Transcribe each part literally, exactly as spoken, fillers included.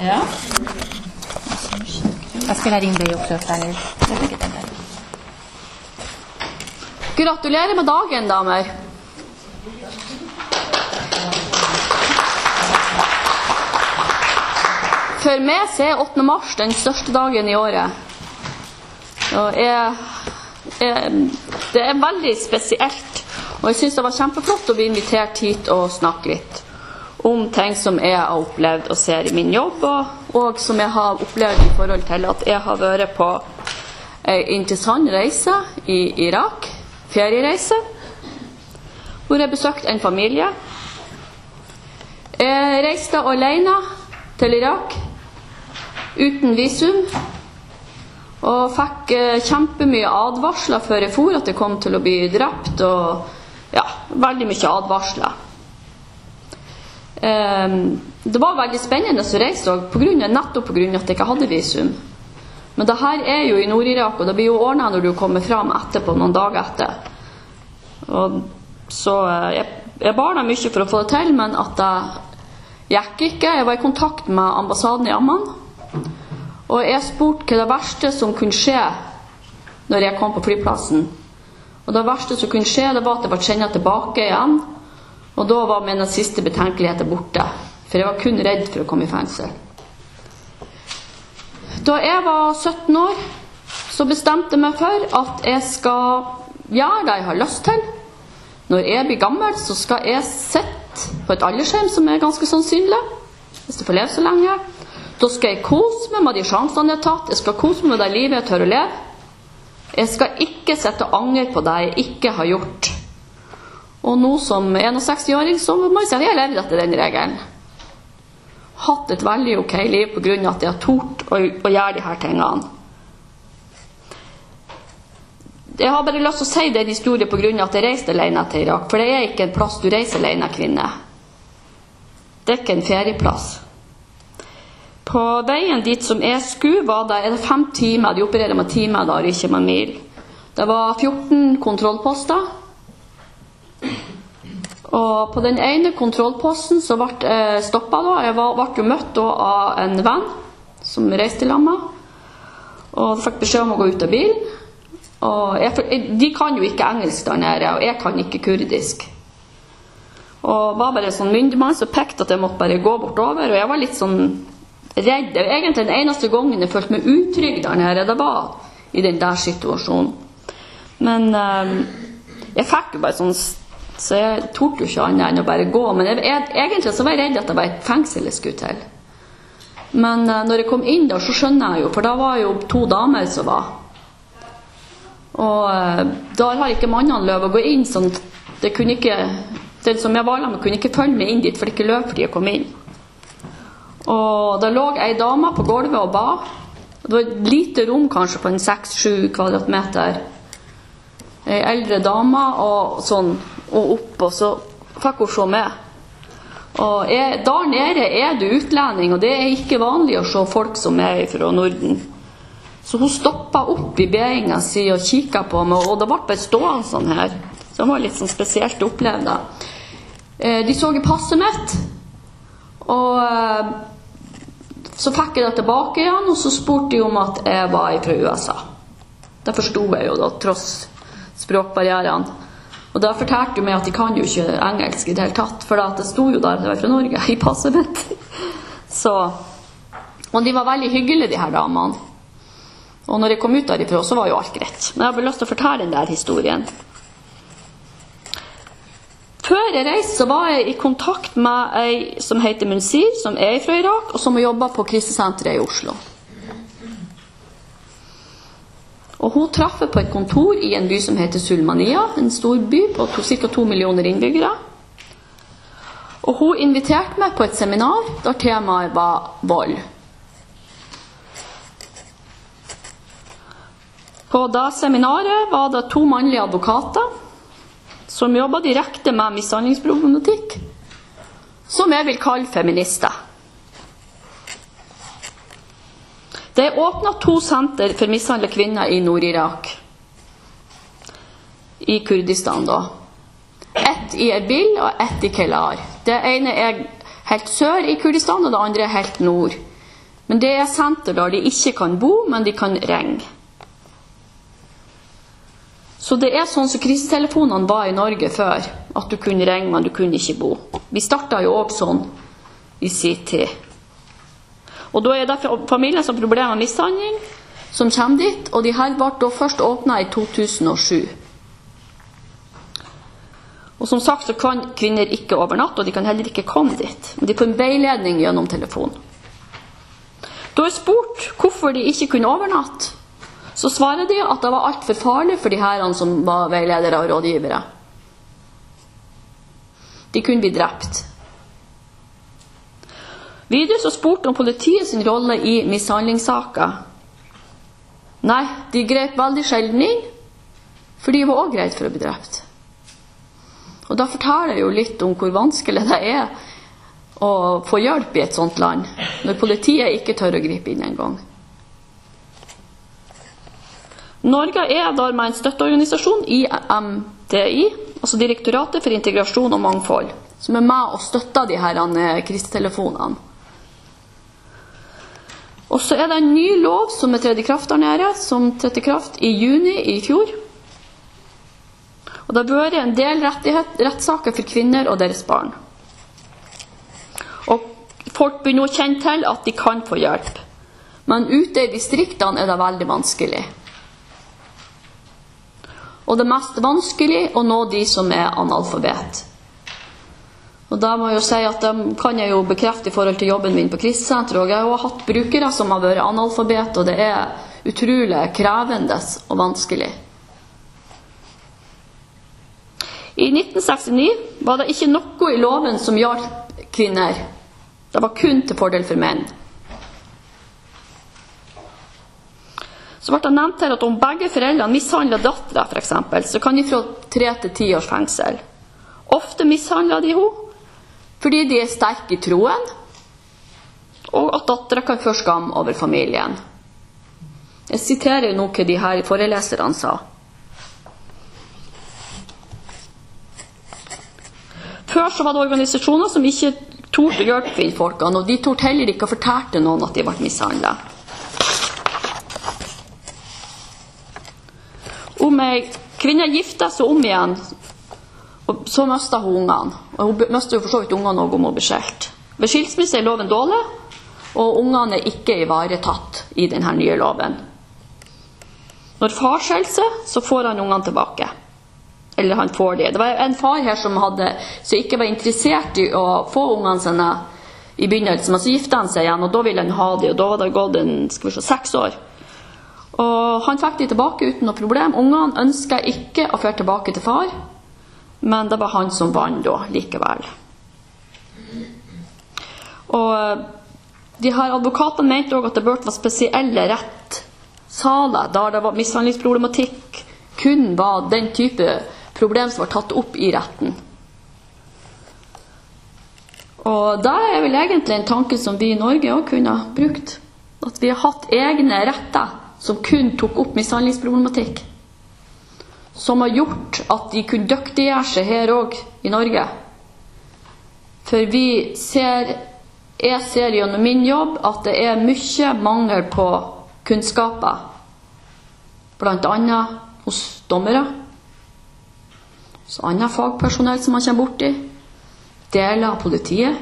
Ja. Jeg skal lære inn deg også. Gratulerer med dagen, damer. For meg så er åttende mars den største dagen i året. Og jeg, jeg, det er veldig spesielt. Og jeg synes det var kjempeflott å bli invitert hit og snakke litt om ting som jeg har opplevd og ser i min jobb, og, og som jeg har opplevd i forhold til at jeg har vært på en interessant reise i Irak, feriereise, hvor jeg besøkte en familie. Jeg reiste alene til Irak, uten visum, og fikk kjempemye advarsler før jeg for at jeg kom til å bli drept, og ja, veldig mye advarsler. Det var veldig spennende å reise, på grunn av, nettopp på grunn av at jeg ikke hadde visum. Men det her er jo i Nord-Irak, og det blir jo ordnet når du kommer frem etterpå, noen dager etter. Og så jeg, jeg bar da mye for å få det til, men at det gikk ikke. Jeg var i kontakt med ambassaden i Amman, og jeg spurte hva det verste som kunne skje når jeg kom på flyplassen. Og det verste som kunne skje, det var at jeg ble sendt tilbake igjen, og da var mine siste betenkeligheter borte, for jeg var kun redd for å komme i fengsel. Da jeg var sytten år, så bestemte jeg meg for at jeg skal gjøre det jeg har lyst til. Når jeg blir gammel, så skal jeg sitte på et aldershjem, som er ganske sannsynlig, hvis jeg får leve så lenge. Da skal jeg kose meg med de sjansene jeg har tatt. Jeg skal kose meg med det livet jeg tør å leve. Jeg skal ikke sitte og angre på det jeg ikke har gjort. Og nå som seksogen-åring, så må jeg si at jeg har levd etter den regelen. Hatt et veldig ok liv på grunn av at jeg har tort å, å gjøre de her tingene. Jeg har bare lyst til å si den historien på grunn av at jeg reiste alene til Irak, for det er ikke en plass du reiser alene, kvinne. Det er ikke en ferieplass. På veien dit som jeg skulle, var det, er det fem timer, de opererer med timer da, ikke med mil. Det var fjorten kontrollposter, og på den ene kontrollposten så ble jeg stoppet da. Jeg var, ble jo møtt da av en venn som reiste i lamma, og fikk beskjed om å gå ut av bilen. Og jeg, de kan jo ikke engelsk der nede, og jeg kan ikke kurdisk. Og var bare en sånn myndigmann som pekte at jeg måtte bare gå bortover, og jeg var litt sånn redd. Egentlig den eneste gangen jeg følte meg utrygg der nede, det var i den der situasjonen. Men um, jeg fikk jo bare sånn, så jeg torde jo ikke annet enn å bare gå. Men jeg, jeg, egentlig så var jeg redd at det var et fengsel jeg skulle til. Men uh, når jeg kom inn der, så skjønner jeg jo, for da var jo to damer som var. Og uh, da har ikke mannene løp å gå inn, sånn det kunne ikke, den som jeg var med kunne ikke følge meg inn dit, for det ikke løp fordi jeg kom inn. Og da lå en dame på gulvet og ba. Det var et lite rom kanskje på en seks sju kvadratmeter. En eldre dame og sånn, og opp, og så fikk hun se med. Og jeg, der nede er du utlending, og det er ikke vanlig å se folk som er fra Norden. Så hun stoppet opp i beingen sin og kikket på meg, og det ble bare stående sånn her. Så det var litt sånn spesielt å oppleve det. De så i passet mitt, og så fikk jeg det tilbake igjen, og så spurte de om at jeg var fra U S A. Det forstod jeg jo da, tross språkbarrieren. Og da fortalte de meg at de kan jo ikke engelsk i det hele tatt, for det stod jo der at jeg var fra Norge i passet mitt. Så, og de var veldig hyggelige, de her damene. Og når jeg kom ut derifra, så var jo alt greit. Men jeg har bare lyst til å fortelle den der historien. Før jeg reiste, så var jeg i kontakt med en som heter Munsir, som er fra Irak, og som jobber på krisesenteret i Oslo. Og hun traffet på et kontor i en by som heter Sulmania, en stor by på ca. to millioner innbyggere. Og hun inviterte meg på et seminar der temaet var vold. På det seminaret var det to mannlige advokater som jobbet direkte med mishandlingsproblematikk, som jeg vil kalle feminister. Det er åpnet to senter for mishandlede kvinner i Nord-Irak, i Kurdistan da. Ett i Erbil og ett i Kelar. Det ene er helt sør i Kurdistan, og det andre er helt nord Men det er senter der de ikke kan bo, men de kan ringe. Så det er sånn som krisetelefonene var i Norge før, at du kunne ringe, men du kunne ikke bo. Vi startet jo også sånn i sin tid. Og da er det familien som har problemer med mishandling, som kommer dit, og de her ble da først åpnet i to tusen og sju. Og som sagt så kan kvinner ikke overnatte, og de kan heller ikke komme dit. Men de får en veiledning gjennom telefon. Da er spurt hvorfor de ikke kunne overnatte. Så svarer de at det var alt for farlig for de herrene som var veiledere og rådgivere. De kunne bli drept. Videre så spurte om politiet sin rolle i mishandlingssaker. Nei, de grep veldig sjelden inn, for de var også greit for å bli drept. Og da forteller jeg jo litt om hvor vanskelig det er å få hjelp i et sånt land, når politiet ikke tør å gripe inn en gang. Norge er dermed en støtteorganisasjon i M D I, altså Direktoratet for integrasjon og mangfold, som er med og støtter de her krisetelefonene. Og så er det en ny lov som er trådt i kraft der nede, som trådte i kraft i juni i fjor. Og det har vært en del rettssaker for kvinner og deres barn. Og folk begynner å kjenne til at de kan få hjelp. Men ute i distriktene er det veldig vanskelig. Og det er mest vanskelig å nå de som er analfabet. Og da må jeg jo si at det kan jeg jo bekrefte i forhold til jobben min på krisesenteret. Og jeg har jo hatt brukere som har vært analfabet, og det er utrolig krevende og vanskelig. I nitten sekstini var det ikke noe i loven som gjaldt kvinner. Det var kun til fordel for menn. Så ble det nevnt her at om begge foreldrene mishandler datteren, for eksempel, så kan de få tre til ti års fengsel. Ofte mishandler de henne, fordi de er sterke i troen, og at datteren kan få skam over familien. Jeg siterer noe de her foreleserne sa. Før så var det organisasjoner som ikke torde å hjelpe kvinnfolkene, og de torde heller ikke å fortelle noen at de ble mishandlet. Om ei kvinne gifter seg om igjen, så mistet hun ungene. Og hun mistet jo for så vidt ungene også om hun ble skilt. Ved skilsmisse er loven dårlig, og ungene er ikke ivaretatt i denne nye loven. Når far skjelte seg, så får han ungene tilbake. Eller han får det. Det var en far her som, hadde, som ikke var interessert i å få ungene sine i begynnelsen, men så giftet han seg igjen, og da ville han ha det, og da var det gått en, skal vi se, seks år. Og han fikk de tilbake uten noe problem. Ungene ønsket ikke å føre tilbake til far, men det var han som vant da, likevel. Og de her advokatene mente også at det burde være spesielle rettssaler, der det var mishandlingsproblematikk, kun var den type problem som var tatt opp i retten. Og det er vel egentlig en tanke som vi i Norge også kunne ha brukt. At vi har hatt egne retter som kun tok opp mishandlingsproblematikk. Som har gjort at de kunne dyktiggjøre seg her også i Norge. For vi ser, jeg ser gjennom min jobb at det er mye mangel på kunnskaper. Blant annet hos dommere, hos andre fagpersonell som man kommer bort i, deler av politiet.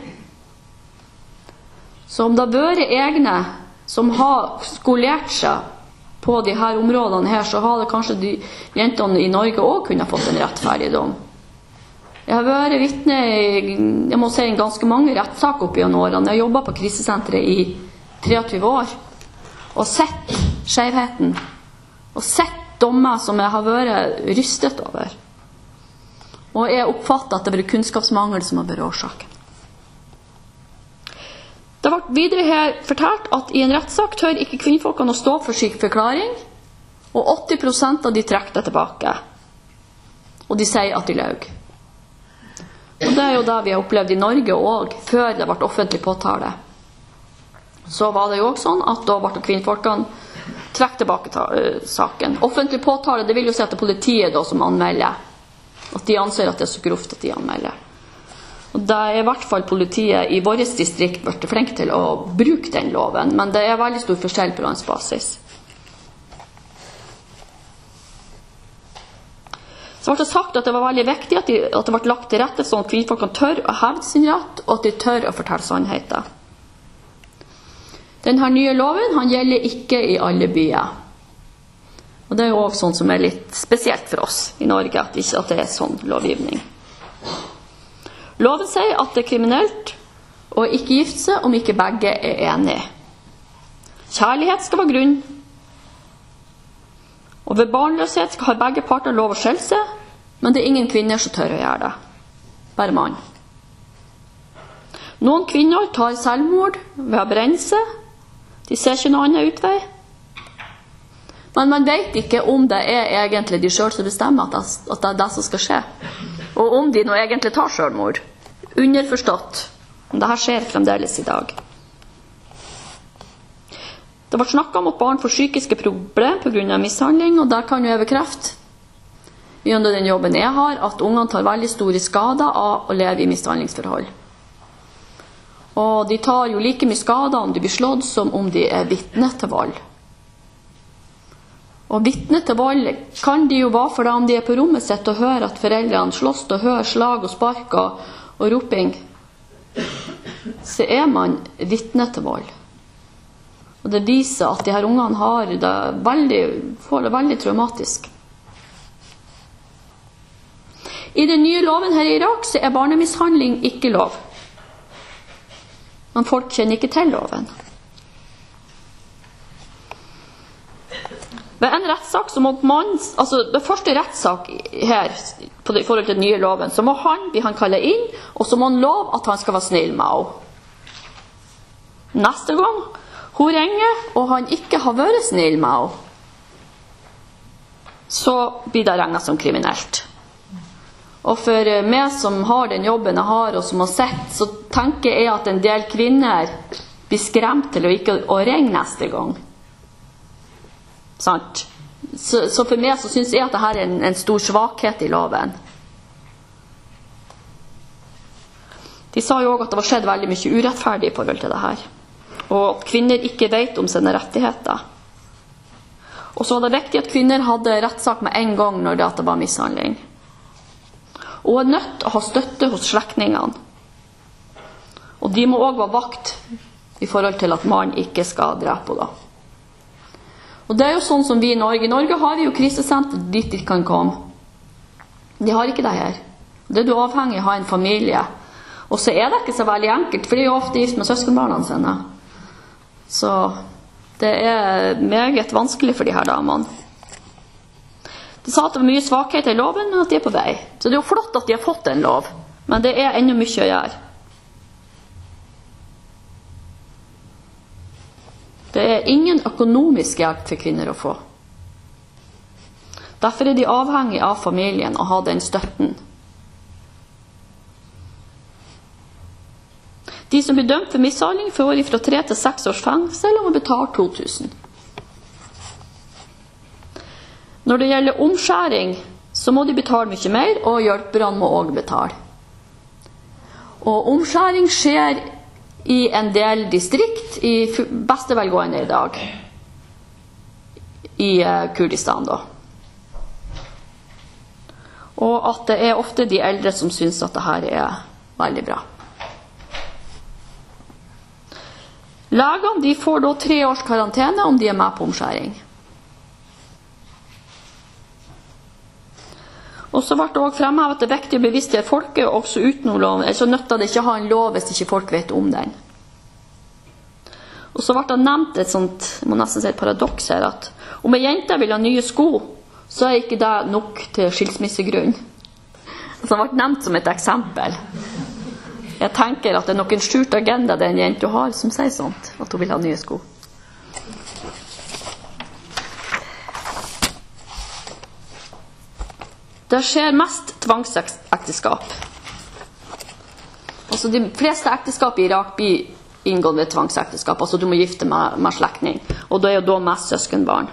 Så om det har vært egne som har skolert seg på de her områdene her, så har det kanskje de jentene i Norge også kunne fått en rettferdig dom. Jeg har vært vitne i, jeg må si, en ganske mange rettssaker opp gjennom årene. Jeg har jobbet på krisesenteret i treogtyve år, og sett skjevheten, og sett dommer som jeg har vært rystet over. Og jeg oppfatter at det blir kunnskapsmangel som har vært årsaken. Det ble videre her fortalt at i en rettssak tør ikke kvinnfolkene å stå for sin forklaring, og åtti prosent av de trekker det tilbake. Og de sier at de løg. Og det er jo det vi har opplevd i Norge også, før det ble offentlig påtale. Så var det jo også sånn at da ble kvinnfolkene trekke tilbake ta, uh, saken. Offentlig påtale, det vil jo si at det er politiet da som anmelder. At de anser at det er så grovt at de anmelder. Og da er i hvert fall politiet i vårt distrikt vært flink til å bruke den loven, men det er veldig stor forskjell på landsbasis. Så ble det sagt at det var veldig viktig at, de, at det ble lagt til rette sånn at kvinnfolk kan tørre å hevde sin rett, og at de tør å fortelle sannheten. Denne nye loven han gjelder ikke i alle byer. Og det er jo også sånn som er litt spesielt for oss i Norge, at, ikke, at det er sånn lovgivning. Loven sier at det er kriminelt å ikke gifte seg om ikke begge er enige. Kjærlighet skal være grunn. Og ved barnløshet har begge parter lov å skille seg, men det er ingen kvinner som tør å gjøre det. Bare mann. Noen kvinner tar selvmord ved å brenne seg. De ser ikke noen annen utvei. Men man vet ikke om det er egentlig de selv som bestemmer at det, at det er det som skal skje. Og om de nå egentlig tar selvmord. Underforstått. Dette skjer fremdeles i dag. Det ble snakket om at barn får psykiske problemer på grunn av mishandling, og der kan jeg bekrefte, gjennom den jobben jeg har, at ungene tar veldig store skader av å leve i mishandlingsforhold. Og de tar jo like mye skader om de blir slått som om de er vitne til vold. Og vitne til vold kan de jo være for det om de er på rommet sitt og hører at foreldrene slåss og hører slag og spark og, og roping. Så er man vitne til vold. Og det viser at de her ungene har det veldig, får det veldig traumatisk. I den nye loven her i Irak så er barnemishandling ikke lov. Men folk kjenner ikke til loven. Ved en rettssak så må man, altså ved første rettssak her på det, i forhold til den nye loven, så må han bli han kallet inn, og så må han lov at han skal være snill med henne. Neste gang hun ringer, og han ikke har vært snill med henne, så blir det regnet som kriminelt. Og for meg som har den jobben jeg har, og som har sett, så tenker jeg at en del kvinner blir skremt til å ikke å ringe neste gang. Sant? Så, så for meg så synes jeg at dette er en, en stor svakhet i loven. De sa jo også at det var skjedd veldig mye urettferdig i forhold til det her. Og at kvinner ikke vet om sine rettigheter. Og så var det viktig at kvinner hadde rettssak med en gang når det, det var mishandling. Og er nødt til å ha støtte hos slektningene. Og de må også være vakt i forhold til at man ikke skal drepe henne. Og det er jo sånn som vi i Norge. I Norge har vi jo krisesenter dit de kan komme. De har ikke det her. Det er du avhengig av å ha en familie. Og så er det ikke så veldig enkelt, for de er jo ofte gift med søskenbarna sine. Så det er meget vanskelig for de her damene. De sa at det var mye svakhet i loven, men at de er på vei. Så det er jo flott at de har fått en lov, men det er enda mye å gjøre. Det er ingen økonomisk hjelp for kvinner å få. Derfor er de avhengig av familien å ha den støtten. De som blir dømt for mishandling får fra tre til seks års fengsel og må betale to tusen. Når det gjelder omskjæring, så må de betale mye mer, og hjelperne må også betale. Og omskjæring skjer i en del distrikt, i beste velgående i dag, i Kurdistan da. Og at det er ofte de eldre som synes at dette er veldig bra. Legene de får da tre års karantene om de er med på omskjæring. Og så ble det også fremhevet at det er viktig å bevisstgjøre folket også utenom loven. Ellers så nytter det ikke å ha en lov hvis ikke folk vet om den. Og så ble det nevnt et sånt, jeg må nesten si et paradoks her, at om en jente vil ha nye sko, så er ikke det nok til skilsmissegrunn. Så det ble nevnt som et eksempel. Jeg tenker at det er nok en skjult agenda den jente har som sier sånt, at hun vil ha nye sko. Det skjer mest tvangsekteskap. Altså de fleste ekteskap i Irak blir inngått ved tvangsekteskap. Altså du må gifte med, med slektning. Og det er jo da mest søskenbarn.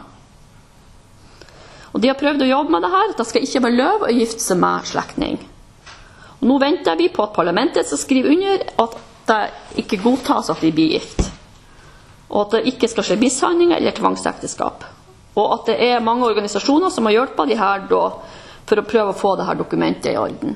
Og de har prøvd å jobbe med det her, at det skal ikke være lov å gifte seg med slektning. Nå venter vi på at parlamentet skal skrive under at det ikke godtas at de blir gift. Og at det ikke skal skje mishandling eller tvangsekteskap. Og at det er mange organisasjoner som har hjulpet de her da, for å prøve å få det her dokumentet i orden.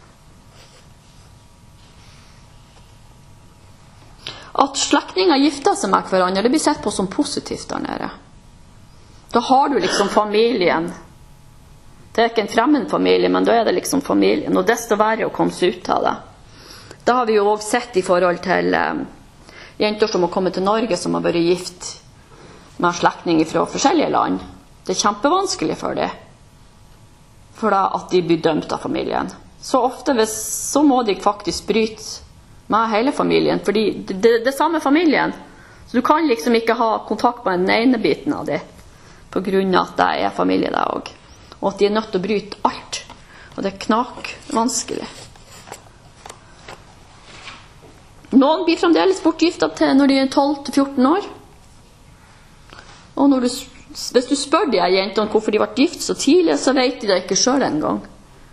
At slektninger gifter seg med hverandre, det blir sett på som positivt der nede. Da har du liksom familien. Det er ikke en fremmed familie, men da er det liksom familien. Og desto verre å komme seg ut av det. Det har vi jo også sett i forhold til eh, jenter som har kommet til Norge, som har vært gift med slektninger fra forskjellige land. Det er kjempevanskelig for dem. For da at de blir dømt av familien. Så ofte hvis, så må de faktisk bryte med hele familien, fordi det, det, det er samme familien. Så du kan liksom ikke ha kontakt med den ene biten av det, på grunn av at det er familie der også. Og at de er nødt til å bryte alt. Og det er knak vanskelig. Noen blir fremdeles bortgiftet til når de er tolv til fjorten år. Og når du, hvis du spør de her jentene hvorfor de ble gift så tidlig, så vet de det ikke selv en gang.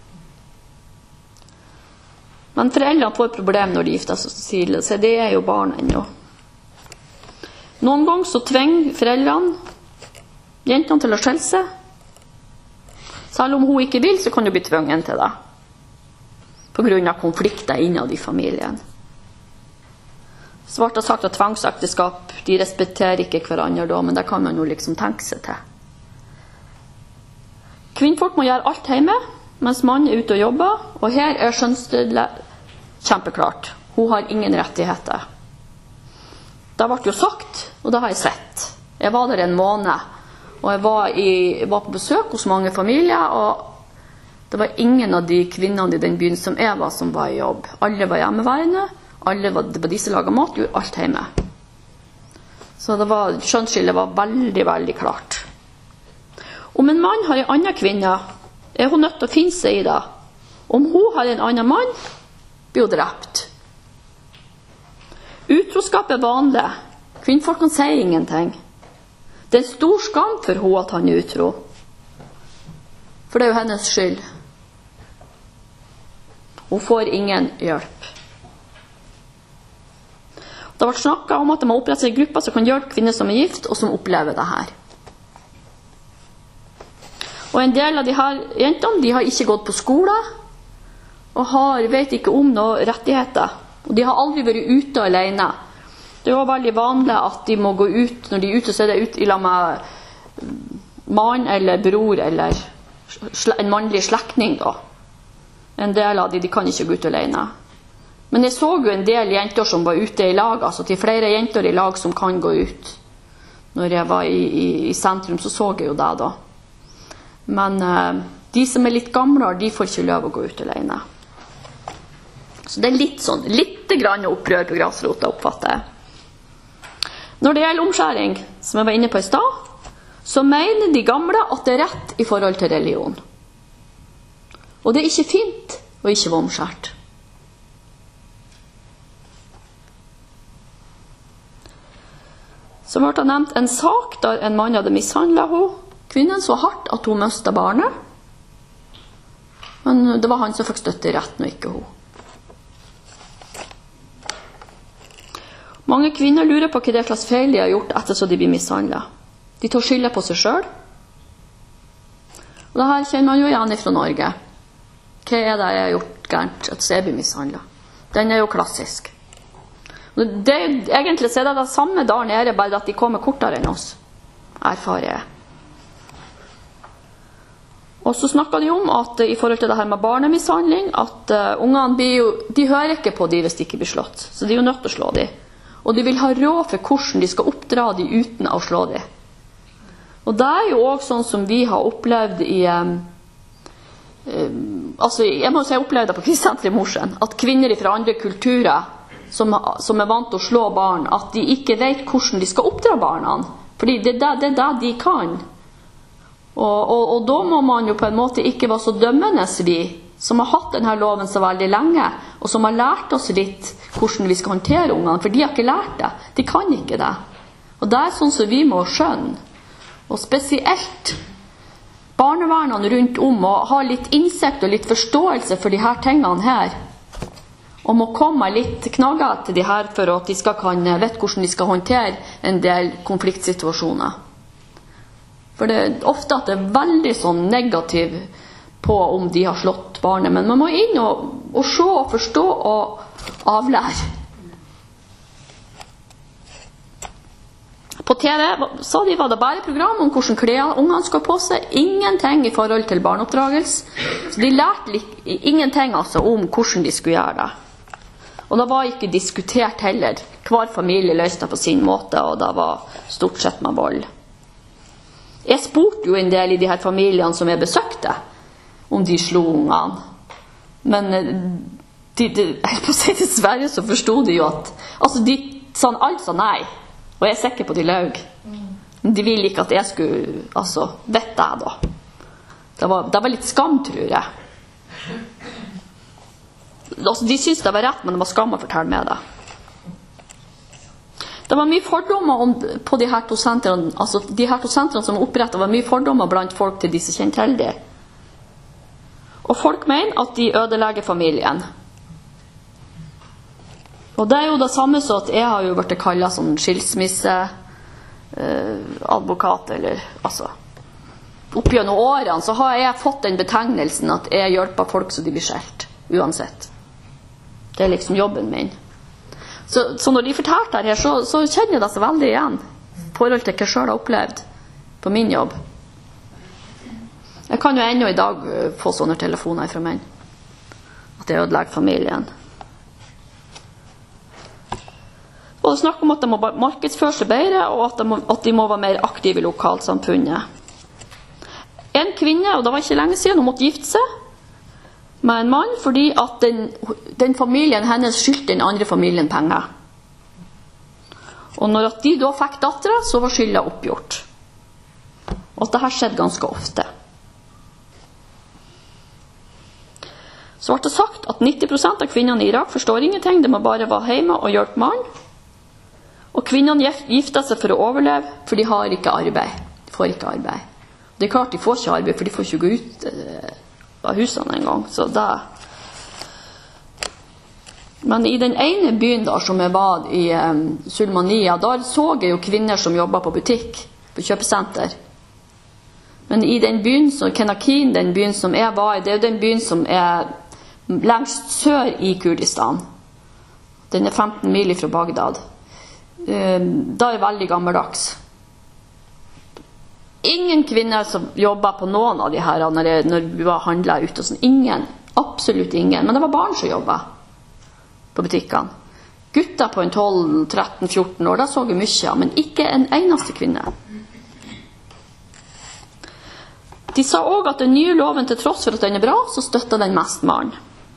Men foreldrene får problem når de gifter seg så tidlig, så det er jo barn ennå. Noen ganger så tvinger foreldrene jentene til å skjelle seg. Selv om hun ikke vil, så kan du bli tvungen til det. På grunn av konflikter innad i familien. Så ble det sagt at tvangsekteskap, de respekterer ikke hverandre da, men det kan man jo liksom tenke seg til. Kvinnfolk må gjøre alt hjemme, mens mannen er ute og jobber, og her er skjønnsdødelig kjempeklart. Hun har ingen rettigheter. Det ble jo sagt, og det har jeg sett. Jeg var der en måned, og jeg var, i, jeg var på besøk hos mange familier, og det var ingen av de kvinnene i den byen som jeg var, som var i jobb. Alle var hjemmeværende, alle var, det var de som laget mat, gjorde alt hjemme. Så det var, skjønnsskillet var veldig, veldig klart. Om en mann har en annen kvinne, er hun nødt til å finne seg i det. Om hun har en annen mann, blir hun drept. Utroskap er vanlig. Kvinnfolkene sier ingenting. Det er en stor skam for henne at han er utro. For det er jo hennes skyld. Hun får ingen hjelp. Det har vært snakket om at det må opprette seg grupper som kan hjelpe kvinner som er gift, og som opplever det her. Og en del av de her jentene, de har ikke gått på skole, og har, vet ikke om noen rettigheter. Og de har aldri vært ute alene. Det er jo veldig vanlig at de må gå ut, når de er ute, så er det ut i lag med mann eller bror, eller en mannlig slektning da. En del av de, de kan ikke gå ut alene. Men jeg så jo en del jenter som var ute i lag, altså til flere jenter i lag som kan gå ut. Når jeg var i, i, i sentrum, så så jeg jo det da. Men uh, de som er litt gamle, de får ikke lov å gå ut alene. Så det er litt sånn, litt grann opprør på grasrota, oppfatter jeg. Når det gjelder omskjæring, som jeg var inne på i stad, så mener de gamle at det er rett i forhold til religion. Og det er ikke fint å ikke være omskjært. Så ble det nevnt en sak der en mann hadde mishandlet henne. Kvinnen så hardt at hun mistet barnet. Men det var han som fikk støtte i retten, og ikke hun. Mange kvinner lurer på hva det slags feil de har gjort etter så de blir mishandlet. De tar skylda på seg selv. Og det her kjenner man jo igjen fra Norge. Hva er det jeg har gjort gærent at jeg blir mishandlet? Den er jo klassisk. Det, egentlig så er det det samme der nede, bare at de kommer kortere enn oss, erfarer jeg. Og så snakker de om at i forhold til det her med barnemishandling, at uh, ungene blir jo, de hører ikke på de hvis de ikke blir slått, så de er jo nødt til å slå de. Og de vil ha råd for hvordan de skal oppdra de uten å slå de. Og det er jo også sånn som vi har opplevd i, um, um, altså jeg må si jeg opplevde det på Kristsenteret i Mosjøen, at kvinner fra andre kulturer, Som, som er vant til å slå barn, at de ikke vet hvordan de skal oppdra barna. Fordi det er det, det, er det de kan. Og, og, og da må man jo på en måte ikke være så dømmende, vi som har hatt denne loven så veldig lenge, og som har lært oss litt hvordan vi skal håndtere ungene, for de har ikke lært det. De kan ikke det. Og det er sånn som vi må skjønne. Og spesielt barnevernene rundt om må ha litt innsikt og litt forståelse for de her tingene her. Og må komme litt knagget til de her for at de skal kan, vet hvordan de skal håndtere en del konfliktsituasjoner. For det er ofte at det er veldig sånn negativ på om de har slått barnet, men man må inn og, og se og forstå og avlære. På T V så de var det bare program om hvordan klær ungene skal på seg, ingenting i forhold til barneoppdragelse. Så de lærte ingenting altså om hvordan de skulle gjøre det. Og det var ikke diskutert heller. Hver familie løste det på sin måte, og det var stort sett med vold. Jeg spurte jo en del i de her familiene som jeg besøkte, om de slo ungene. Men de, de, helt på seg dessverre så forstod de jo at altså de sa alt sa nei, og jeg er sikker på de løg. Men de ville ikke at jeg skulle altså, vet jeg da. Det var, det var litt skam, tror jeg. Altså, de syntes det var rett, men det var skam å fortelle med det. Det var mye fordommer om, på de her to sentrene, altså de her to sentrene som opprettet, var mye fordommer blant folk til de som kjente til det. Og folk mener at de ødelegger familien. Og det er jo det samme så at jeg har jo vært kallet som skilsmisse eh, advokat, eller altså opp gjennom årene så har jeg fått den betegnelsen at jeg hjelper folk så de blir skilt, uansett. Det er liksom jobben min. Så, så når de fortalte her, så, så kjenner jeg det så veldig igjen i forhold til hva jeg selv har opplevd på min jobb. Jeg kan jo ennå i dag få sånne telefoner fra menn. At jeg ødelegger familien. Og det snakker om at de må markedsføre seg bedre, og at de, må, at de må være mer aktive i lokalsamfunnet. En kvinne, og det var ikke lenge siden, hun måtte gifte seg med en mann, fordi at den, den familien hennes skyldte den andre familien penger. Og når de da fikk datteren, så var skylda oppgjort. Og at dette skjedde ganske ofte. Så ble det sagt at nitti prosent av kvinnene i Irak forstår ingenting, de må bare være hjemme og hjelpe mannen. Og kvinnene gifter seg for å overleve, for de har ikke arbeid. De får ikke arbeid. Det er klart de får ikke arbeid, for de får ikke gå ut eh, av husene en gang. Så det... Men i den ene byen da, som jeg var i um, Sulmania, der så jeg jo kvinner som jobbet på butikk, på kjøpesenter. Men i den byen, så Kenakin, den byen som jeg var i, det er jo den byen som er lengst sør i Kurdistan. Den er femten mil fra Bagdad. Um, da er det veldig gammeldags. Ingen kvinner som jobbet på noen av de her når, jeg, når vi var handlet ute og sånn. Ingen, absolutt ingen. Men det var barn som jobbet på butikkene. Gutter på en tolv, tretten, fjorten år, da så jeg mye, men ikke en eneste kvinne. De sa også at den nye loven, til tross for at den er bra, så støtter den mest mannen.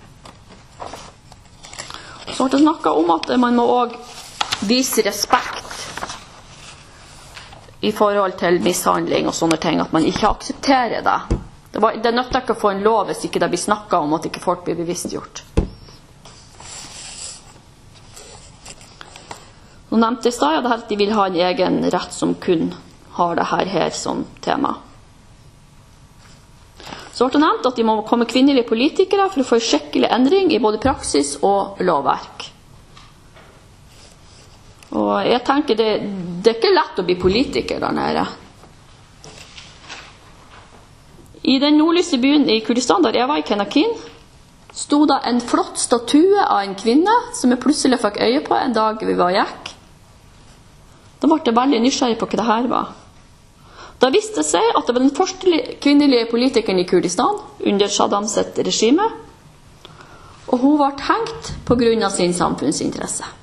Så ble det snakket om at man må også vise respekt i forhold til mishandling og sånne ting, at man ikke aksepterer det. Det, var, det nøtter ikke å få en lov hvis ikke det blir snakket om at ikke folk blir bevisstgjort. Nå nevnte jeg stad at de vil ha en egen rett som kun har det her, her som tema. Så ble det nevnt at de må komme kvinnelige politikere for å få en skikkelig endring i både praksis og lovverk. Og jeg tenker det, det er ikke lett å bli politiker der nede. I den nordligste byen i Kurdistan, der jeg var i Kenakin, stod det en flott statue av en kvinne som jeg plutselig fikk øye på en dag vi var og gikk. Da ble jeg veldig nysgjerrig på hva det her var. Da viste det seg at det var den første kvinnelige politikeren i Kurdistan under Saddams regime, og hun ble hengt på grunn av sin samfunnsinteresse.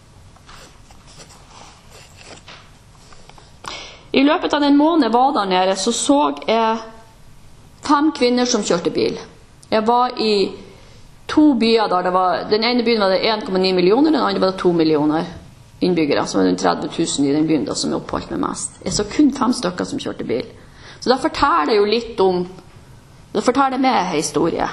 I løpet av en måned var der nede, så så jeg fem kvinner som kjørte bil. Jeg var i to byer der det var, den ene byen var det en komma ni millioner, den andre var det to millioner innbyggere, som var det tretti tusen i den byen da, som jeg oppholdt meg mest. Jeg så kun fem stykker som kjørte bil. Så det forteller jo litt om, det forteller meg en historie.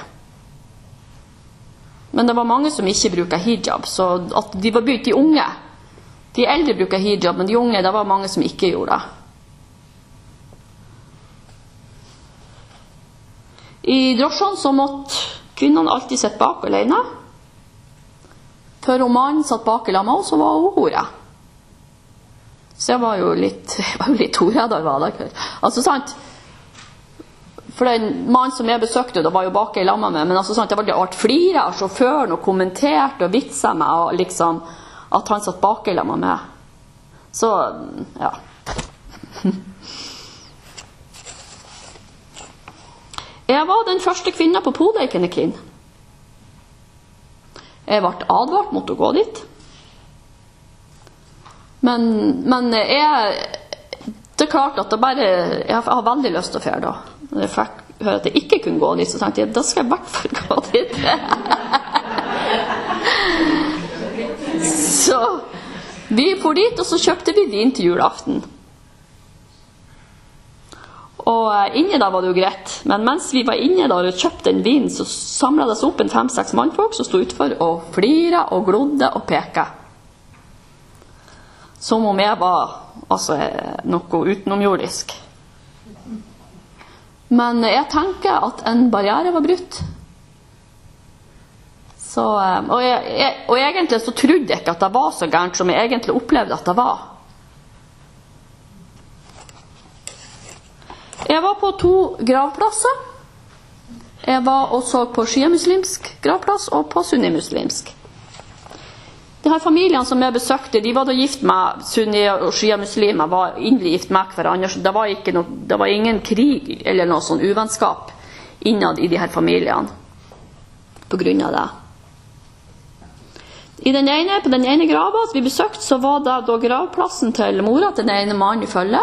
Men det var mange som ikke bruker hijab, så at de var begynt, de unge. De eldre bruker hijab, men de unge, det var mange som ikke gjorde det. I drosjen så måtte kvinnene alltid sitte bak alene. Før om mannen satt bak i lamma, så var hun hore. Så jeg var jo litt, jeg var jo litt hore da jeg var der. Altså, sant? For den mannen som jeg besøkte, da var jo bak i lamma med, men altså, sant, det var alt flere av sjåføren og kommenterte og vitset meg, og liksom, at han satt bak i lamma med. Så, ja. Jeg var den første kvinnen på Podeikennekin. Jeg ble advart mot å gå dit. Men, men jeg, det er klart at det bare, jeg har veldig lyst til å fære da. Når jeg fikk høre at jeg ikke kunne gå dit, så tenkte jeg, da skal jeg i hvert fall gå dit. Så vi for dit, og så kjøpte vi vin til julaften. Og inne da var det jo greit, men mens vi var inne da og kjøpte en vin, så samlet det seg opp en fem-seks mannfolk som stod utenfor og flira og glodde og peka. Som om jeg var altså, noe utenomjordisk. Men jeg tenker at en barriere var brutt. Så, og, jeg, jeg, og egentlig så trodde jeg ikke at det var så gærent som jeg egentlig opplevde at det var. Jeg var på to gravplasser. Jeg var og så på shia-muslimsk gravplass og på sunni-muslimsk. De her familiene som jeg besøkte, de var da gift med sunni- og shia-muslimer, var inderlig gift med hverandre. Det var, ikke noe, det var ingen krig eller noe sånn uvennskap innad i de her familiene på grunn av det. I den ene, på den ene grava som vi besøkte, så var det da gravplassen til mora til den ene mannen i følge.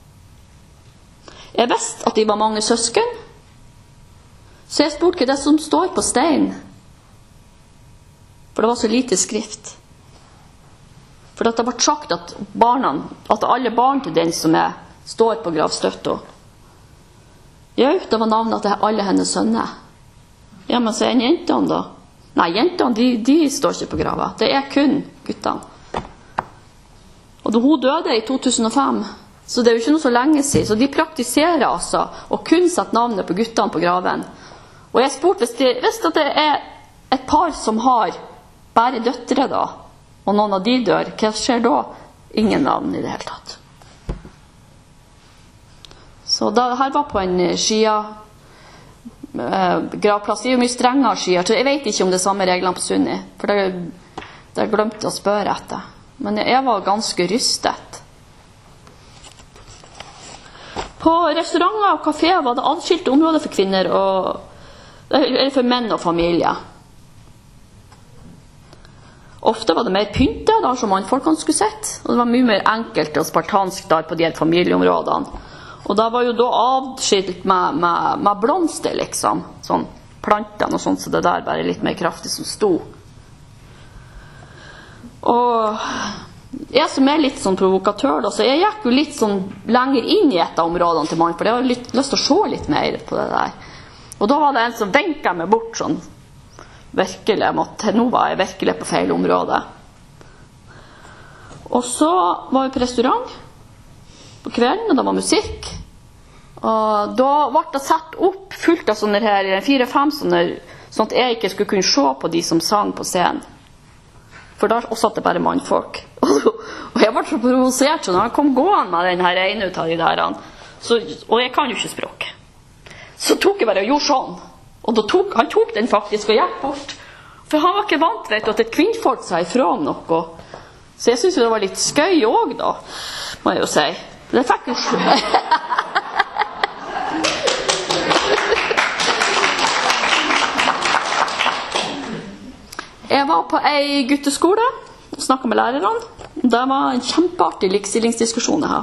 Jeg visste at de var mange søsken, så jeg spurte hva det som står på stein. For det var så lite skrift. For det ble sagt at, barna, at alle barn til den som er, står på gravstøtta. Ja, det var navnet til alle hennes sønner. Ja, men så er en jentene da? Nei, jentene, de, de står ikke på grava. Det er kun guttene. Og da hun døde i to tusen og fem, så det er jo ikke noe så lenge siden, så de praktiserer altså, og kun sett navnet på guttene på graven. Og jeg spurte, hvis det, hvis det er et par som har bare døtre da, og noen av de dør, hva skjer da? Ingen navn i det hele tatt. Så da, her var på en Shia eh, gravplass. Det er jo mye strengere Shia, så jeg vet ikke om det er samme reglene på Sunni, for det, det har glemt å spørre etter. Men jeg var ganske rystet. På restauranter og kaféer var det adskilte områder for kvinner, og, eller for menn og familie. Ofte var det mer pynte der som mannfolkene skulle sett, og det var mye mer enkelt og spartansk der på de her familieområdene. Og da var jo da avskilt med, med, med blomster, liksom, sånn plantene og sånt, så det der bare litt mer kraftig som sto. Og jeg som er litt sånn provokatør, da, så jeg gikk jo litt sånn lenger inn i et av områdene til mannen, for jeg hadde lyst, lyst til å se litt mer på det der. Og da var det en som venket meg bort sånn, virkelig, jeg måtte, nå var jeg virkelig på feil område. Og så var vi på restaurant på kvelden, og det var musikk. Og da ble det satt opp fullt av sånne her, fire-fem sånne, sånn at jeg ikke skulle kunne se på de som sang på scenen. For da satt det bare mannfolk. Og jeg ble så provosert, så når han kom gående med den her ene ut av de der, så, og jeg kan jo ikke språk, så tok jeg bare og gjorde sånn. Og da tok, han tok den faktisk og gikk bort. For han var ikke vant, vet du, at et kvinnfolk sa ifra om noe. Så jeg synes jo det var litt skøy også da, må jeg jo si. Det fikk jo Jeg var på en gutteskole og snakket med lærerne. Det var en kjempeartig likestillingsdiskusjon her.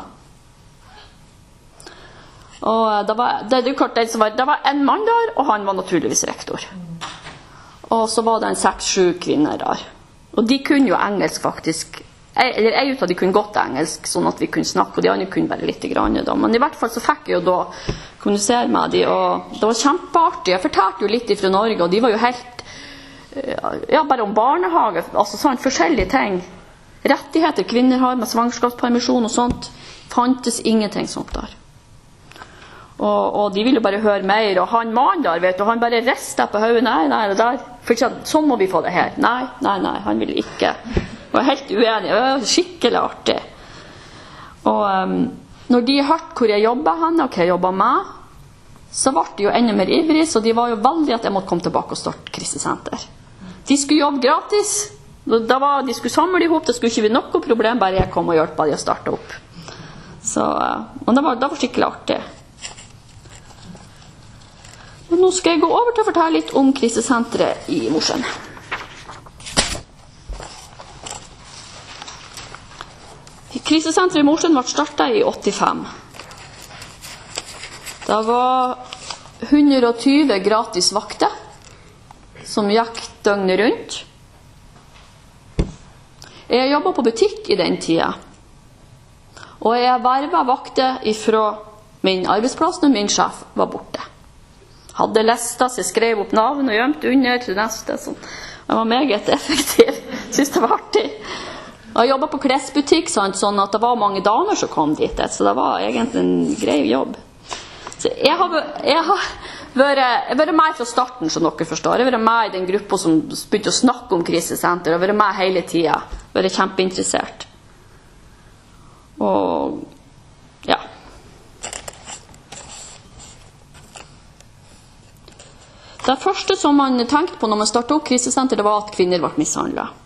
Og det var, det, det, var, det var en mann der, og han var naturligvis rektor. Og så var det en seks-sju kvinner der. Og de kunne jo engelsk faktisk. Eller jeg ut av de kunne godt engelsk, sånn at vi kunne snakke, og de andre kunne bare litt grann da. Men i hvert fall så fikk jeg jo da kommunisere med de, og det var kjempeartig. Jeg fortalte jo litt fra Norge, og de var jo helt, ja, bare om barnehage, altså sånn forskjellige ting. Rettigheter kvinner har med svangerskapspermisjon og sånt, fantes ingenting sånt der. Og, og de ville bare høre mer, og han mannen der, vet du, han bare ristet på hodet, nei, nei, det der, for eksempel, sånn må vi få det her, nei, nei, nei, han ville ikke, og var helt uenig, det var skikkelig artig. Og um, når de hørte hvor jeg jobbet han, og hva jeg jobbet med, så ble de jo enda mer ivrig, så de var jo veldig at jeg måtte komme tilbake og starte krisesenter. De skulle jobbe gratis, da var, de skulle samle ihop, det skulle ikke bli noe problem, bare jeg kom og hjelpe de å starte opp. Så, og det var, det var skikkelig artig. Og nå skal jeg gå over til å fortelle litt om krisesenteret i Mosjøen. Krisesenteret i Mosjøen ble startet i åttifem. Det var hundre og tjue gratis vakter som gikk døgnet rundt. Jeg jobbet på butikk i den tiden. Og jeg vervet vakter fra min arbeidsplass når min sjef var borte. Hadde lister, så jeg skrev opp navn og gjemt under til neste. Sånn. Jeg var meget effektiv. Synes det var artig. Og jeg jobbet på klesbutikk, sånn at det var mange damer som kom dit. Så det var egentlig en grei jobb. Så jeg har, jeg har vært, jeg har vært med fra starten, som dere forstår. Jeg har vært med i den gruppen som begynte å snakke om krisesenter, og vært med hele tiden. Vært kjempeinteressert. Og ja. Det første som man tenkte på når man startet opp krisesenter, det var at kvinner ble mishandlet.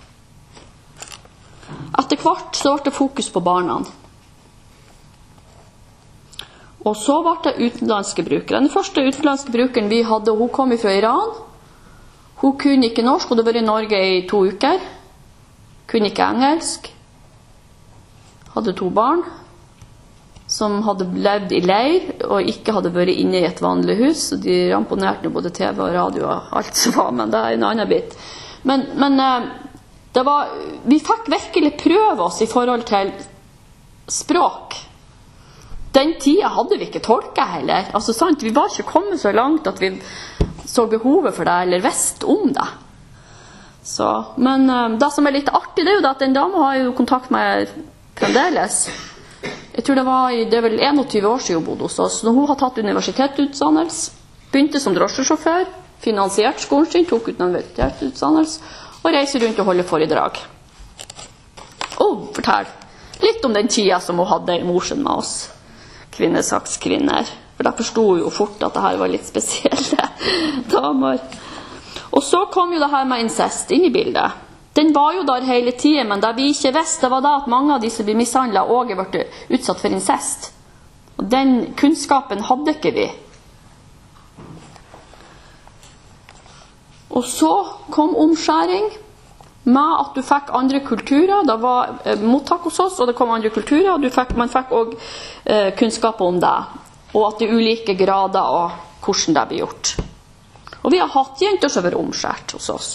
Etter hvert så ble det fokus på barna. Og så ble det utenlandske brukere. Den første utenlandske brukeren vi hadde, hun kom fra Iran. Hun kunne ikke norsk, hun hadde vært i Norge i to uker. Kunne ikke engelsk. Hadde to barn som hadde levd i leir og ikke hadde vært inne i et vanlig hus. De ramponerte både T V og radio og alt som var, men det er en annen bit. Men, men det var, vi fikk virkelig prøve oss i forhold til språk. Den tiden hadde vi ikke tolket heller. Altså, sant? Vi var ikke kommet så langt at vi så behovet for det, eller visste om det. Så, men um, det som er litt artig, det er jo det at den dame har jo kontakt med fremdeles. Jeg tror det var i, det er vel enogtyve år siden hun bodde hos oss. Når hun har tatt universitetsutdannelse, begynte som drosjesjåfør, finansiert skolen sin, tok ut en universitetsutdannelse, og reiser rundt og holder foredrag. Og fortell litt om den tiden som hun hadde i Mosjøen med oss. Kvinnesakskvinner. For da forstod hun jo fort at det her var litt spesielle damer. Og så kom jo det her med incest inn i bildet. Den var jo der hele tiden, men det vi ikke visste, det var da at mange av de som ble mishandlet også ble utsatt for incest. Og den kunnskapen hadde ikke vi. Og så kom omskjæring med at du fikk andre kulturer. Det var eh, mottak hos oss, og det kom andre kulturer, og du fikk, man fikk også eh, kunnskap om det. Og at det er ulike grader og hvordan det blir gjort. Og vi har hatt jenter som har vært omskjært hos oss.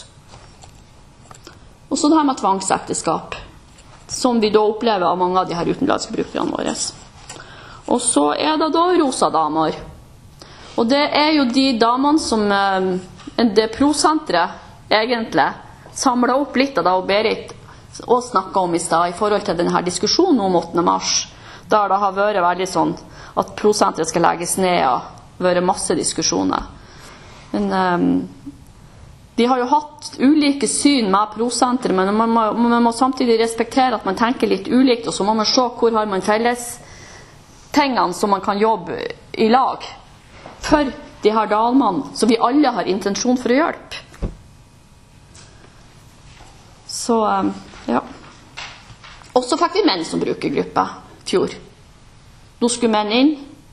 Og så det her med tvangsekteskap, som vi da opplever av mange av de her utenlandske brukerne våre. Og så er det da rosa damer. Og det er jo de damene som eh, det prosenteret egentlig samlet opp litt av det og Berit og snakket om i sted i forhold til denne diskusjonen om åttende mars, der det har vært veldig sånn at prosenteret skal legges ned og vært masse diskusjoner. Men um, de har jo hatt ulike syn med prosenteret, men man må, man må samtidig respektere at man tenker litt ulikt, og så må man se hvor har man felles tingene som man kan jobbe i lag for de her dalmene som vi alle har intensjon for å hjelpe. Så, ja. Og så fikk vi menn som brukergruppe fjor. Nå skulle menn inn.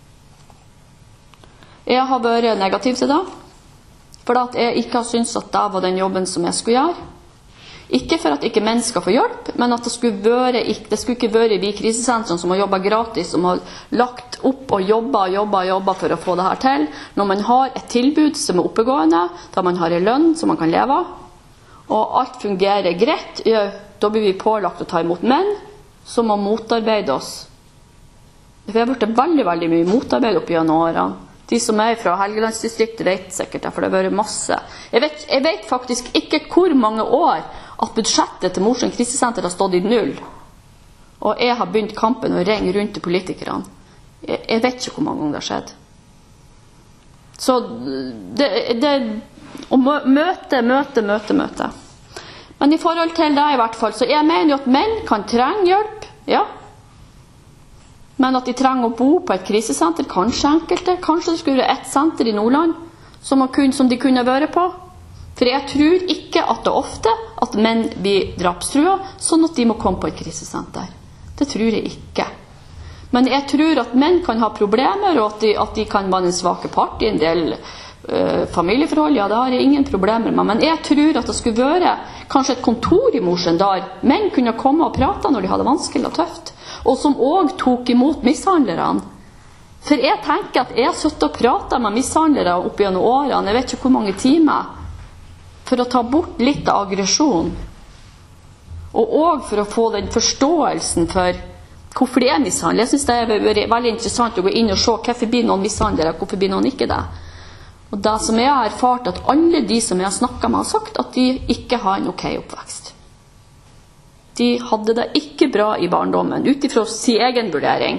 Jeg har vært negativ til det, for at jeg ikke har syntes at det var den jobben som jeg skulle gjøre. Ikke for at ikke menn skal få hjelp, men at det skulle, være, det skulle ikke være vi krisesentrene som har jobbet gratis, som har lagt opp og jobbet og jobbet og jobbet for å få det her til. Når man har et tilbud som er oppegående, da man har en lønn som man kan leve av, og alt fungerer greit, ja, da blir vi pålagt å ta imot menn som må motarbeide oss. Vi har vært veldig, veldig mye motarbeid opp gjennom årene. De som er fra Helgelandsdistriktet vet sikkert det, for det har vært masse. Jeg vet, jeg vet faktisk ikke hvor mange år at budsjettet til Mosjøen krisesenter har stått i null. Og jeg har begynt kampen å ringe rundt til politikerne Jeg, jeg vet ikke hvor mange ganger det har skjedd. Så det, det å møte, møte, møte, møte. Men i forhold til det i hvert fall, så jeg mener jo at menn kan trenge hjelp, ja. Men at de trenger å bo på et krisesenter, kanskje enkelte. Kanskje det skulle være et senter i Nordland som, kunne, som de kunne være på. For jeg tror ikke at det er ofte at menn blir drapstrua, sånn at de må komme på et krisesenter. Det tror jeg ikke. Men jeg tror at menn kan ha problemer, og at de, at de kan være en svake part i en del uh, familieforhold. Ja, det har jeg ingen problemer med. Men jeg tror at det skulle være kanskje et kontor i Mosjøen der menn kunne komme og prate når de hadde vanskelig og tøft. Og som også tok imot mishandlerne. For jeg tenker at jeg har suttet og pratet med mishandlere opp gjennom årene, jeg vet ikke hvor mange timer, for å ta bort litt av aggresjon. Og også for å få den forståelsen for hvorfor de er mishandlet. Jeg synes det er veldig interessant å gå inn og se hvorfor blir noen mishandlere, hvorfor blir noen ikke det. Og det som jeg har erfart, at alle de som jeg har snakket med har sagt at de ikke har en ok oppvekst. De hadde det ikke bra i barndommen, utifra sin egen vurdering.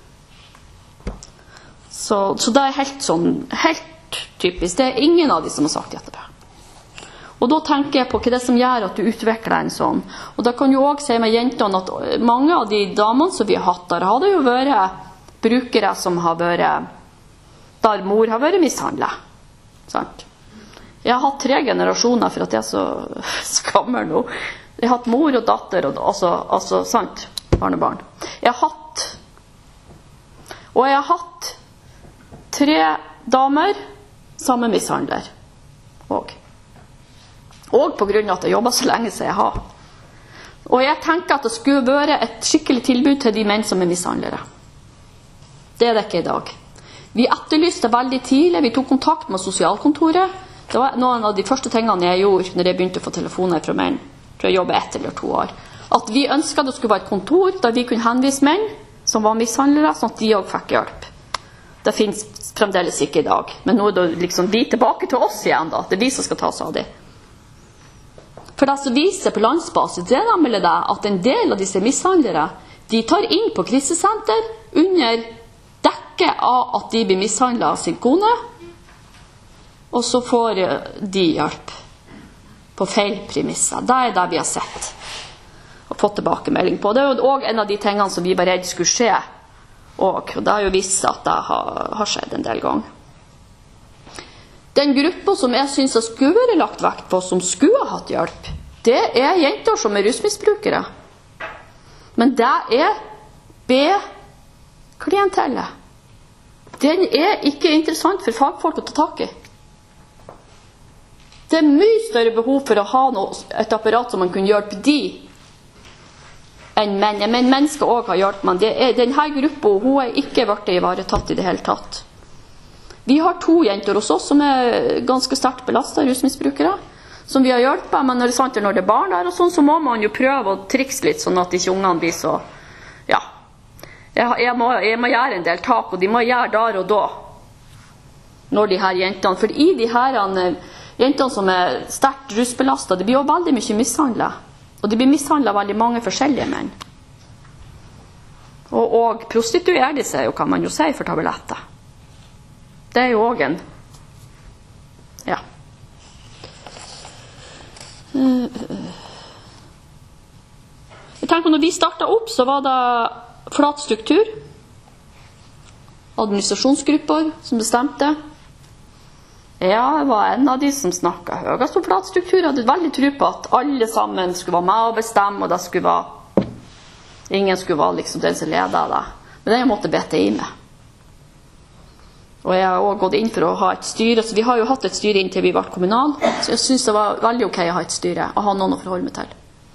Så, så det er helt sånn, helt typisk. Det er ingen av de som har sagt jättebra. Og da tenker jeg på hva det som gjør at du utvikler en sånn. Og da kan jo også si med jentene at mange av de damene som vi har hatt der, hadde jo vært brukere som har vært, der mor har vært mishandlet. Sant? Jeg har hatt tre generasjoner for at jeg er så skammer nå. Jeg har hatt mor og datter, og, altså, altså, sant, barnebarn. Jeg har hatt, og jeg har hatt tre damer sammen mishandler. Og, og på grunn av at jeg jobber så lenge som jeg har. Og jeg tenker at det skulle være et skikkelig tilbud til de menn som er mishandlere. Det er det ikke i dag. Vi etterlyste veldig tidlig, vi tok kontakt med sosialkontoret. Det var noen av de første tingene jeg gjorde når jeg begynte å få telefoner fra menn. For å jobbe ett eller to år. At vi ønsket det skulle være et kontor der vi kunne henvise menn som var mishandlere, sånn at de også fikk hjelp. Det finnes fremdeles ikke i dag. Men nå er det liksom de tilbake til oss igjen da. Det er vi som skal ta oss av det. For det som viser på landsbasis, det er nemlig det at en del av disse mishandlere, de tar inn på krisesenter under dekke av at de blir mishandlet av sin kone, og så får de hjelp på feil premisser. Det er det vi har sett og fått tilbakemelding på. Det er jo også en av de tingene som vi var redd skulle skje, og det har jo vist at det har, har skjedd en del ganger. Den gruppa som jeg synes det skulle være lagt vekt på, som skulle ha hatt hjelp, det er jenter som er rusmisbrukere. Men det er B-klientellet. Den er ikke interessant for fagfolk å ta tak i. Det er mye større behov for å ha noe, et apparat som man kunne hjelpe de enn menn. Men menn skal også ha hjelp, men det er, denne gruppa, hun er ikke vært ivaretatt i det hele tatt. Vi har to jenter hos oss som er ganske sterkt belastet rusmisbrukere, som vi har hjulpet, men når det, sant, når det er barn der og sånn, så må man jo prøve å trikse litt, sånn at ikke ungene blir så, ja, jeg, jeg, må, jeg må gjøre en del tak, og de må gjøre der og da, når de her jentene, for i de her jentene som er sterkt rusbelastet, det blir jo veldig mye mishandlet. Og det blir mishandlet veldig mange forskjellige menn. Og, og prostituerer de seg jo, kan man jo si, for tabletter. Det er jo også en, ja. Jeg tenker når vi startet opp, så var det flat struktur. Administrasjonsgrupper som bestemte. Ja, jeg var en av de som snakket høyest om flat struktur. Jeg hadde veldig tro på at alle sammen skulle være med og bestemme, og det skulle være, ingen skulle være liksom den som ledet det. Men det måtte bete i meg. Og jeg har også gått inn for å ha et styre, så vi har jo hatt et styre inntil vi ble kommunal, så jeg synes det var veldig ok å ha et styre, og ha noen å forholde meg til.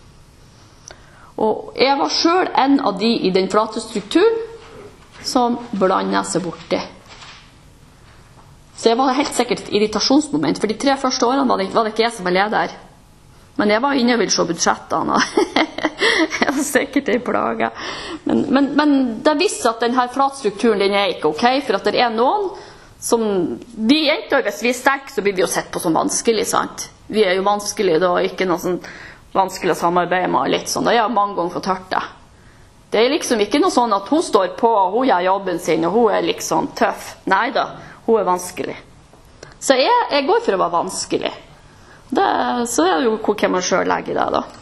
Og jeg var selv en av de i den flate strukturen som blandet seg borti. Så jeg var helt sikkert et irritasjonsmoment, for de tre første årene var det, var det ikke jeg som var leder. Men jeg var inne og ville se budsjettene, og jeg var sikkert en plage. Men, men, men det visste at denne flatstrukturen, den er ikke ok, for at det er noen som, vi jenter, hvis vi er sterke, så blir vi jo sett på som vanskelig, sant? Vi er jo vanskelige, da, ikke noe sånn vanskelig å samarbeide med, litt sånn, og jeg har mange ganger fått hørt det. Det er liksom ikke noe sånn at hun står på, hun gjør jobben sin, og hun er liksom tøff. Neida, hun er vanskelig. Så jeg, jeg går for å være vanskelig. Det, så er det jo hvor man selv legger det da.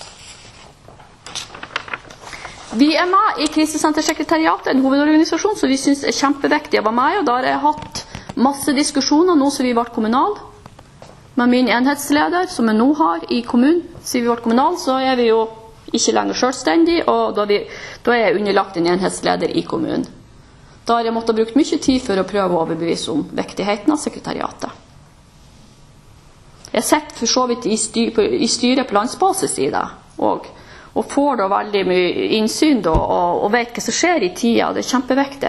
Vi er med i Krisesentersekretariatet, en hovedorganisasjon som vi synes er kjempeviktig å være med i, og da har jeg hatt masse diskusjoner nå som vi ble kommunal. Med min enhetsleder, som jeg nå har i kommunen, siden vi ble kommunal, så er vi jo ikke lenger selvstendig, og da, vi, da er jeg underlagt en enhetsleder i kommunen. Da har jeg måttet brukt mye tid for å prøve å overbevise om viktigheten av sekretariatet. Jeg sitter for så vidt i, styr, på, i styret på landsbasis i det, og, og får da veldig mye innsyn da, og, og vet hva som skjer i tida. Det er kjempeviktig.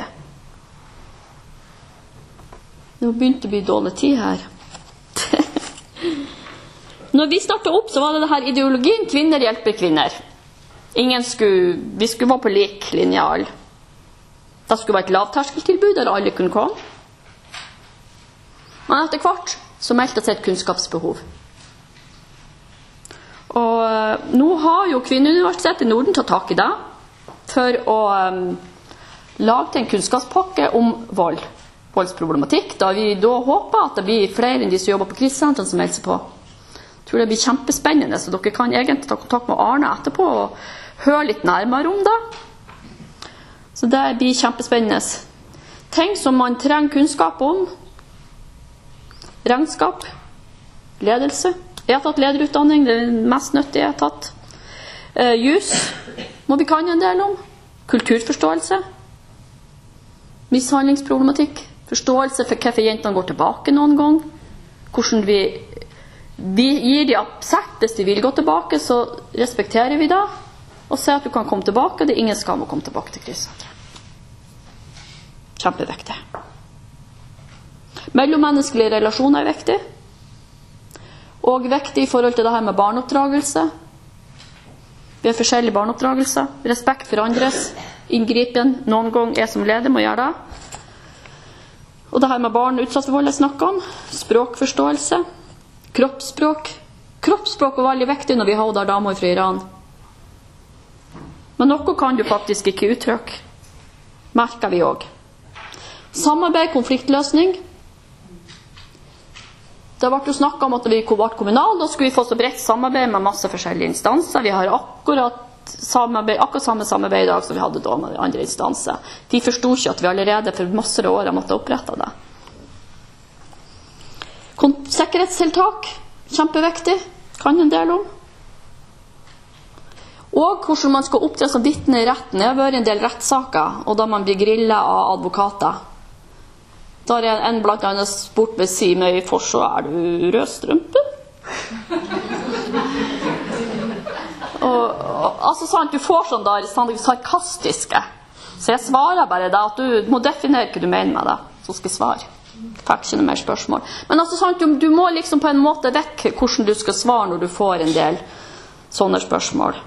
Nå begynte det å bli dårlig tid her. Når vi startet opp, så var det det her ideologien kvinner hjelper kvinner. Ingen skulle, vi skulle være på lik linje alle. Det skulle være et lavterskeltilbud der alle kunne komme. Men etter hvert så meldte seg et kunnskapsbehov. Og nå har jo Kvinneuniversitetet i Norden tatt tak i det for å um, lage en kunnskapspakke om vold, voldsproblematikk, da vi da håper at det blir flere enn de som jobber på krisesentrene som melder seg på. Jeg tror det blir kjempespennende, så dere kan egentlig ta kontakt med Arne etterpå og høre litt nærmere om det. Så det blir kjempespennende. Ting som man trenger kunnskap om: regnskap, ledelse. Jeg har tatt lederutdanning, det er det mest nyttige jeg har tatt. Uh, jus må vi kan en del om. Kulturforståelse. Mishandlingsproblematikk. Forståelse for hvorfor jentene går tilbake noen gang. Hvordan vi, vi gir de aksept hvis de vil gå tilbake, så respekterer vi det. Og ser at du kan komme tilbake, og det er ingen skam å komme tilbake til krisesenteret. Kjempeviktig. Mellommenneskelige relasjoner er viktig. Og viktig i forhold til det her med barneoppdragelse. Vi har forskjellig barneoppdragelse. Respekt for andres inngripen. Noen gang jeg som leder må gjøre det. Og det her med barn utsatt for vold jeg snakker om. Språkforståelse. Kroppsspråk. Kroppsspråk er veldig viktig når vi har der damer fra Iran. Men noe kan du faktisk ikke uttrykke. Merker vi også. Samarbeid, konfliktløsning. Det ble jo snakket om at vi ble kommunal, da skulle vi få så bredt samarbeid med masse forskjellige instanser. Vi har akkurat, samarbeid, akkurat samme samarbeid i dag som vi hadde da med de andre instanser. De forstod ikke at vi allerede for masse år måtte opprette det. Sikkerhetstiltak, kjempeviktig, kan en del om. Og hvordan man skal opptre som vitne i retten. Det har vært en del rettssaker, og da man blir grillet av advokater. Da har en blant annet spurt ved si meg i forså, er du rød strømpe? og, og, altså sant, du får sånn der sånn sarkastiske. Så jeg svarer bare da, at du må definere hva du mener med det, så skal jeg svare. Fikk ikke noe mer spørsmål. Men altså sant, du, du må liksom på en måte vekk hvordan du skal svare når du får en del sånne spørsmål.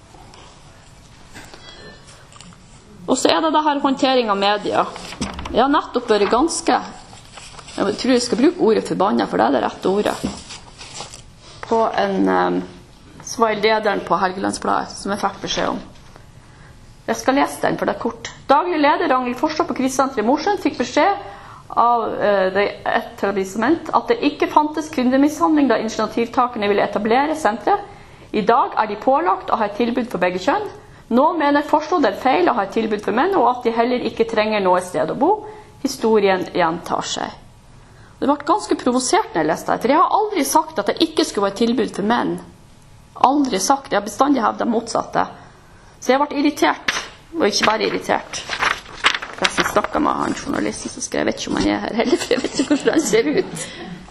Og så er det det her håndtering av media. Jeg har nettopp vært ganske, jeg tror jeg skal bruke ordet forbannet, for det er det rette ordet, på en, um, så var jeg lederen på Helgelandsbladet, som jeg fikk beskjed om. Jeg skal lese den, for det er kort. Daglig leder Ragnhild Forstad på krisesenteret i Mosjøen fikk beskjed av uh, det etablissement at det ikke fantes kvinnemishandling da initiativtakerne ville etablere senteret. I dag er de pålagt å ha et tilbud for begge kjønn. Noen mener Forstad det er feil å ha et tilbud for menn, og at de heller ikke trenger noe sted å bo. Historien gjentar seg. Det ble ganske provosert når jeg leste det, for jeg har aldri sagt at det ikke skulle være et tilbud for menn. Aldri sagt, jeg har bestandig hatt det motsatte. Så jeg ble irritert, og ikke bare irritert. Jeg snakket med han journalisten, så skrev jeg vet ikke om han er her heller, for jeg vet ikke hvordan han ser ut.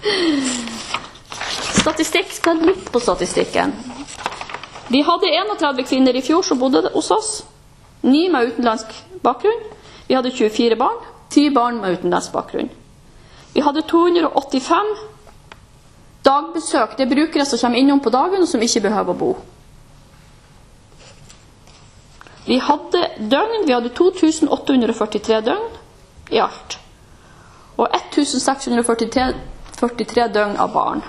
Statistikk, skal litt på statistikken. Vi hadde trettien kvinner i fjor som bodde hos oss, ni med utenlandsk bakgrunn. Vi hadde tjuefire barn, ti barn med utenlandsk bakgrunn. Vi hadde to hundre og åttifem dagbesøk, det er brukere som kommer innom på dagen og som ikke behøver å bo. Vi hadde døgn, vi hadde to tusen åtte hundre og førtitre døgn i alt, og ett tusen seks hundre og førtitre døgn av barn.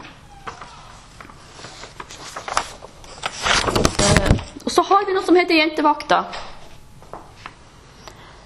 Og så har vi noe som heter jentevakta.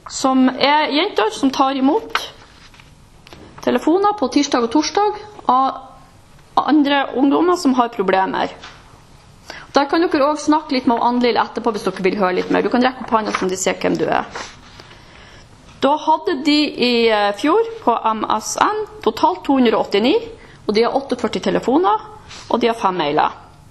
som är jenter som tar emot telefoner på tirsdag och torsdag av andra ungdomar som har problemer. Där kan dere også snakke litt med Ann-Lill etterpå hvis dere vil høre litt mer. Du kan rekke opp hånda som de ser hvem du er. Da hadde de i fjor på M S N totalt to hundre og åttini, og de har førtiåtte telefoner, og de har fem mailer.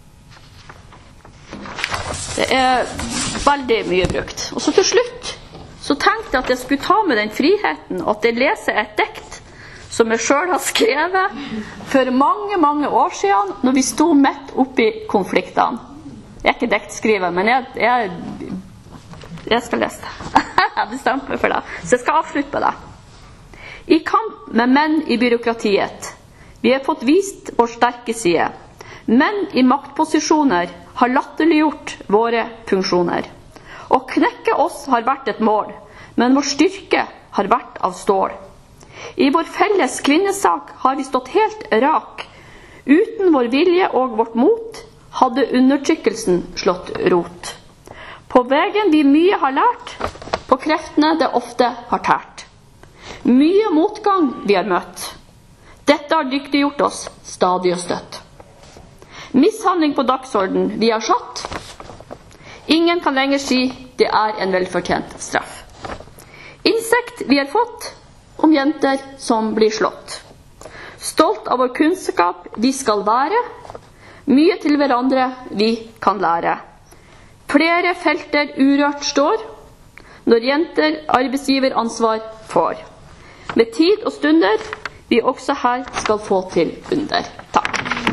Det er veldig mye brukt. Og så til slutt så tenkte jeg at jeg skulle ta med den friheten og at jeg leser et dikt som jeg selv har skrevet for mange, mange år siden når vi stod midt oppe i konfliktene. Jeg er ikke diktskriver, men jeg, jeg, jeg skal lese det. Jeg bestemte meg for det. Så jeg skal avslutte på det. I kamp med menn i byråkratiet. Vi har fått vist vår sterke side. Menn i maktposisjoner har latterliggjort våre funksjoner. Å knekke oss har vært et mål, men vår styrke har vært av stål. I vår felles kvinnesak har vi stått helt rak. Uten vår vilje og vårt mot hadde undertrykkelsen slått rot. På veien vi mye har lært, på kreftene det ofte har tært. Mye motgang vi har møtt. Dette har dyktiggjort oss stadig og støtt. Mishandling på dagsorden vi har satt. Ingen kan lenger si det er en velfortjent straff. Insekt vi har fått om jenter som blir slått. Stolt av vår kunnskap vi skal være. Mye til hverandre vi kan lære. Flere felter urørt står når jenter arbeidsgiveransvar får. Med tid og stunder vi også her skal få til under. Takk.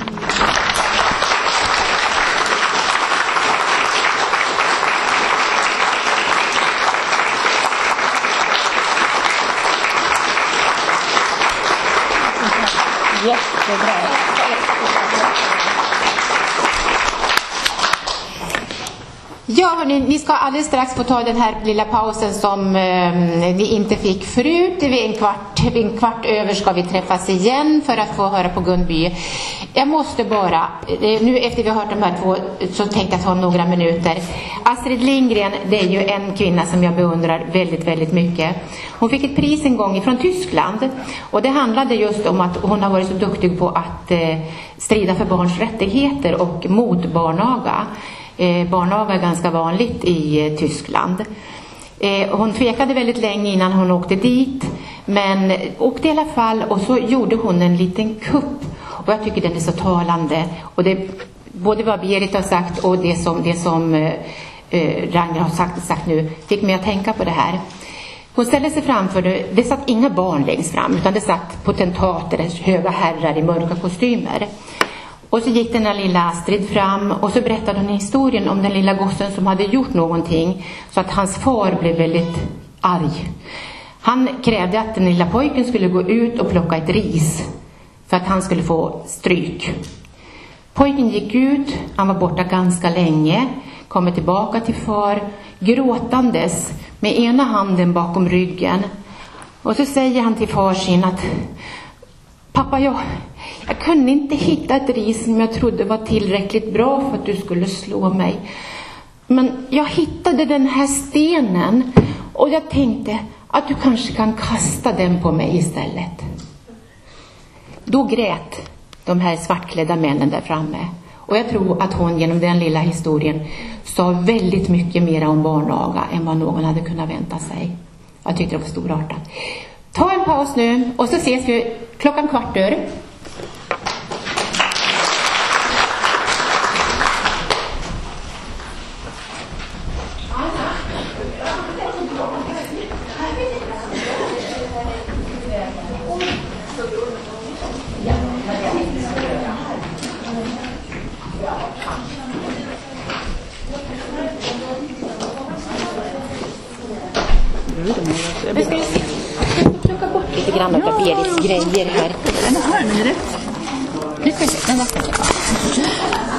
Jättebra. Ja, hörni, ni ska alldeles strax få ta den här lilla pausen som eh, vi inte fick förut. Vid en kvart, vid en kvart över ska vi träffas igen för att få höra på Gunby. Jag måste bara, eh, nu efter vi har hört de här två så tänkte jag ta några minuter. Astrid Lindgren, det är ju en kvinna som jag beundrar väldigt, väldigt mycket. Hon fick ett pris en gång från Tyskland och det handlade just om att hon har varit så duktig på att eh, strida för barns rättigheter och mot barnaga. Eh, barnaga är ganska vanligt i eh, Tyskland. Eh, hon tvekade väldigt länge innan hon åkte dit, men åkte i alla fall och så gjorde hon en liten kupp. Och jag tycker den är så talande. Och det, både vad Berit har sagt och det som, det som eh, Ragnar har sagt, sagt nu fick mig att tänka på det här. Hon ställde sig framför det, det satt inga barn längst fram utan det satt potentater, höga herrar i mörka kostymer. Och så gick den där lilla Astrid fram och så berättade hon historien om den lilla gossen som hade gjort någonting så att hans far blev väldigt arg. Han krävde att den lilla pojken skulle gå ut och plocka ett ris för att han skulle få stryk. Pojken gick ut, han var borta ganska länge, kommer tillbaka till far gråtandes med ena handen bakom ryggen. Och så säger han till far sin att pappa, jag, jag kunde inte hitta ett ris som jag trodde var tillräckligt bra för att du skulle slå mig. Men jag hittade den här stenen och jag tänkte att du kanske kan kasta den på mig istället. Då grät de här svartklädda männen där framme. Och jag tror att hon genom den lilla historien sa väldigt mycket mer om barnaga än vad någon hade kunnat vänta sig. Jag tyckte det var storartat. Ta en paus nu och så ses vi klockan kvart över. Nu ska vi se. Plocka bort lite grann av Berits grejer här. Den här, men det är rätt. Nu ska vi se. Den var